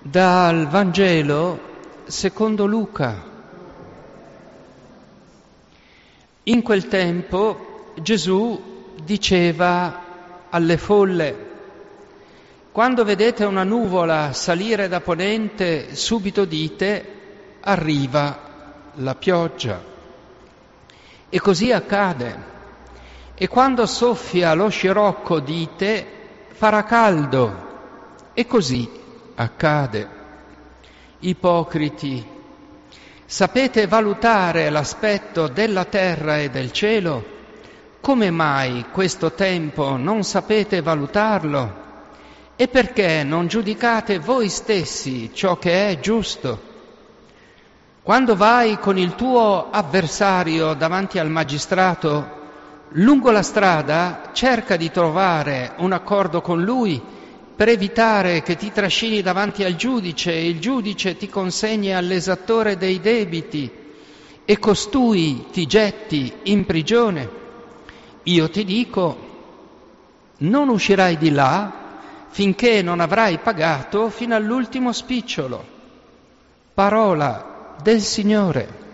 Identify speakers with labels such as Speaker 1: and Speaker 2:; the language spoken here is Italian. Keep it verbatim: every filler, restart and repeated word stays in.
Speaker 1: Dal Vangelo secondo Luca. In quel tempo Gesù diceva alle folle: quando vedete una nuvola salire da ponente, subito dite: arriva la pioggia. E così accade. E quando soffia lo scirocco, dite: farà caldo. E così accade. Ipocriti, sapete valutare l'aspetto della terra e del cielo? Come mai questo tempo non sapete valutarlo? E perché non giudicate voi stessi ciò che è giusto? Quando vai con il tuo avversario davanti al magistrato, lungo la strada cerca di trovare un accordo con lui per evitare che ti trascini davanti al giudice e il giudice ti consegni all'esattore dei debiti e costui ti getti in prigione. Io ti dico, non uscirai di là finché non avrai pagato fino all'ultimo spicciolo. Parola del Signore.